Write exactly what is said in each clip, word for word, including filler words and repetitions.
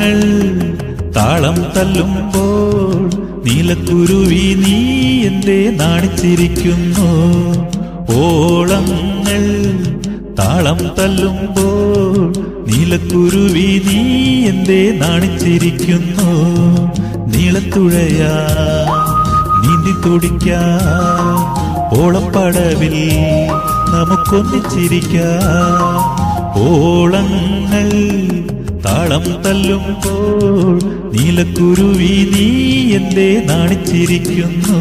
ഓളങ്ങൾ താളം തല്ലുമ്പോൾ നീലക്കുരുവി നീ എന്തേ നാണിച്ചിരിക്കുന്നു? ഓളങ്ങൾ താളം തല്ലുമ്പോൾ നീലക്കുരുവി നീ എന്തേ നാണിച്ചിരിക്കുന്നു? നീളത്തുഴയാ നീന്തി തുടിക്കാം ഓളപ്പടവിൽ നമുക്കൊന്നിച്ചിരിക്കാം. ഓളങ്ങൾ താളം തല്ലുമ്പോൾ നീലക്കുരുവി നീ എന്തേ നാണിച്ചിരിക്കുന്നു?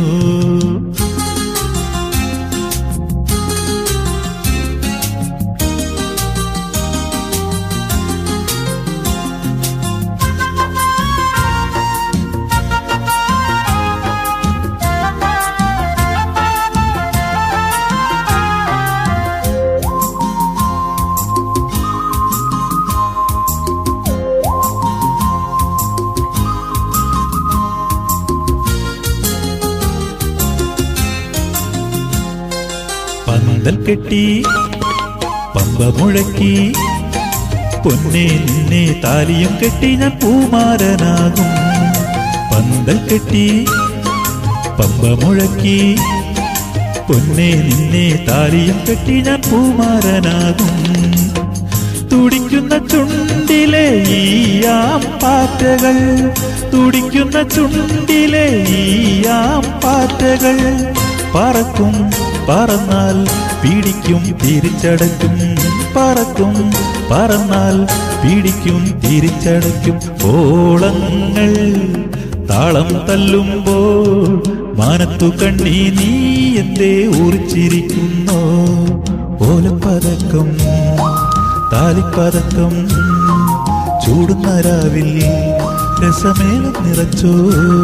പന്തൽ കെട്ടി പമ്പ മുഴക്കി പൊന്നെ നിന്നെ താലിയും കെട്ടി ഞാൻ പൂമാരനാകും. പന്തൽ കെട്ടി പമ്പ മുഴക്കി പൊന്നെ നിന്നെ താലിയും കെട്ടി ഞാൻ പൂമാരനാകും. തുടിക്കുന്ന ചുണ്ടിലെ ഈയാം പാറ്റകൾ തുടിക്കുന്ന ചുണ്ടിലെ ഈയാം പാറ്റകൾ പറക്കും പറന്നാൽ പിടിക്കും തിരിച്ചടയ്ക്കും. പറക്കും പറന്നാൽ പിടിക്കും തിരിച്ചടയ്ക്കും. ഓളങ്ങൾ താളം തല്ലുമ്പോൾ മാനത്തു കണ്ണി നീ എന്തേ ഊറിച്ചിരിക്കുന്നോ? ഓലപ്പതക്കം താലിപ്പതക്കം ചൂടുന്ന രാവിൽ രസമേളം നിറച്ചോ?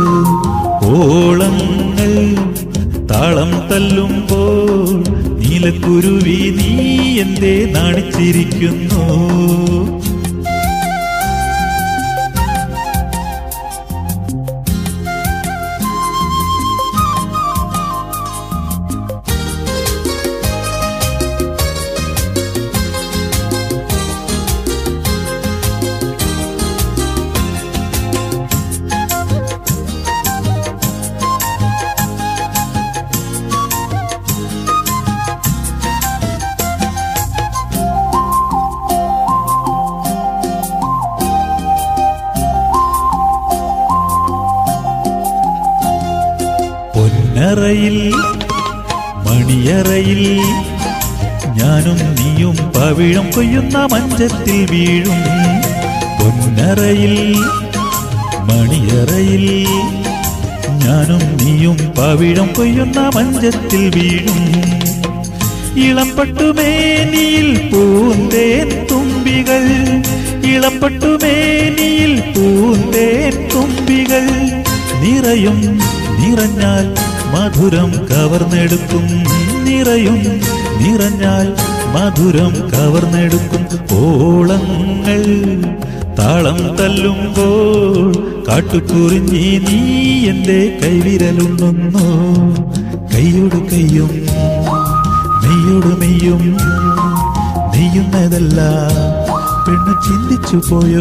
ഓളങ്ങൾ താളം തല്ലുമ്പോൾ നീലക്കുരുവി നീ എന്തേ നാണിച്ചിരിക്കുന്നു? പൊന്നറയിൽ മണിയറയിൽ ഞാനും നീയും പവിഴം കൊയ്യുന്ന മഞ്ചത്തിൽ വീഴും. പൊന്നറയിൽ മണിയറയിൽ ഞാനും നീയും പവിഴം കൊയ്യുന്ന മഞ്ചത്തിൽ വീഴും. ഇളംപട്ടുമേനിയിൽ പൂന്തേൻ തുമ്പികൾ ഇളംപട്ടുമേനിയിൽ പൂന്തേൻ തുമ്പികൾ നിറയും. നിറഞ്ഞാൽ മധുരം കവർന്നെടുക്കും. നിറയും നിറഞ്ഞാൽ മധുരം കവർന്നെടുക്കും. ഓളങ്ങൾ താളം തല്ലുമ്പോൾ കാട്ടുകുറിഞ്ഞി നീ എന്റെ കൈവിരലുണ്ണുന്നു. കൈയോട് കൈയും മെയ്യോട് മെയ്യും നെയ്യുന്നതല്ല പെണ്ണു ചിന്തിച്ചു പോയോ?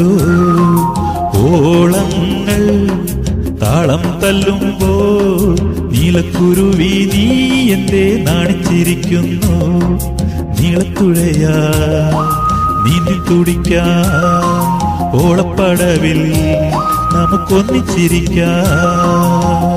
ഓളങ്ങൾ താളം തല്ലുമ്പോൾ നീലക്കുരുവി നീ എന്തേ നാണിച്ചിരിക്കുന്നു? നീളത്തുഴയാ നീന്തി തുടിക്കാം ഓളപ്പടവിൽ നമുക്കൊന്നിച്ചിരിക്കാം.